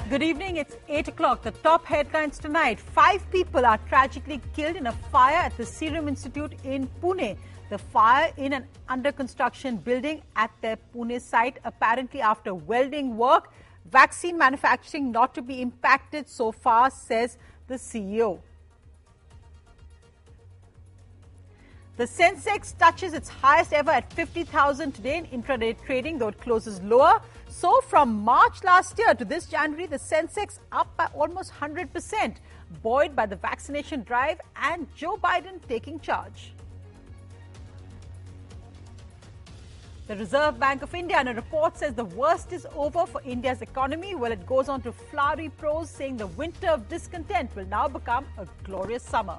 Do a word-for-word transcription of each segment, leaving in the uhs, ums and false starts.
Good evening. It's eight o'clock. The top headlines tonight. Five people are tragically killed in a fire at the Serum Institute in Pune. The fire in an under-construction building at their Pune site, apparently after welding work. Vaccine manufacturing not to be impacted so far, says the C E O. The Sensex touches its highest ever at fifty thousand today in intraday trading, though it closes lower. So from March last year to this January, the Sensex up by almost one hundred percent, buoyed by the vaccination drive and Joe Biden taking charge. The Reserve Bank of India, in a report, says the worst is over for India's economy. Well, it goes on to flowery prose, saying the winter of discontent will now become a glorious summer.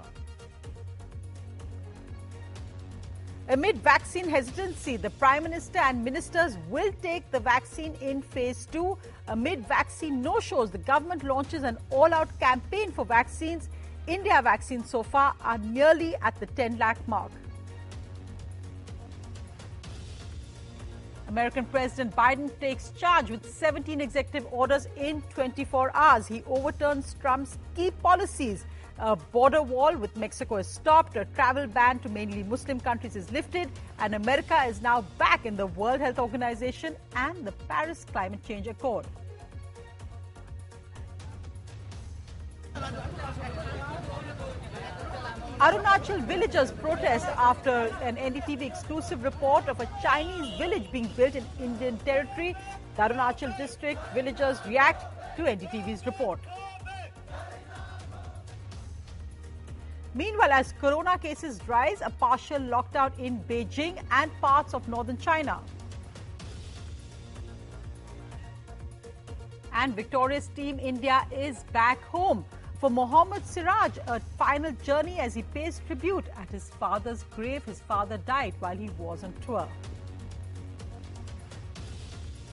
Amid vaccine hesitancy, the Prime Minister and ministers will take the vaccine in phase two. Amid vaccine no-shows, the government launches an all-out campaign for vaccines. India vaccines so far are nearly at the ten lakh mark. American President Biden takes charge with seventeen executive orders in twenty-four hours. He overturns Trump's key policies. A border wall with Mexico is stopped, a travel ban to mainly Muslim countries is lifted, and America is now back in the World Health Organization and the Paris Climate Change Accord. Arunachal villagers protest after an N D T V exclusive report of a Chinese village being built in Indian territory. The Arunachal district villagers react to N D T V's report. Meanwhile, as corona cases rise, a partial lockdown in Beijing and parts of northern China. And victorious Team India is back home. For Mohammad Siraj, a final journey as he pays tribute at his father's grave. His father died while he was on tour.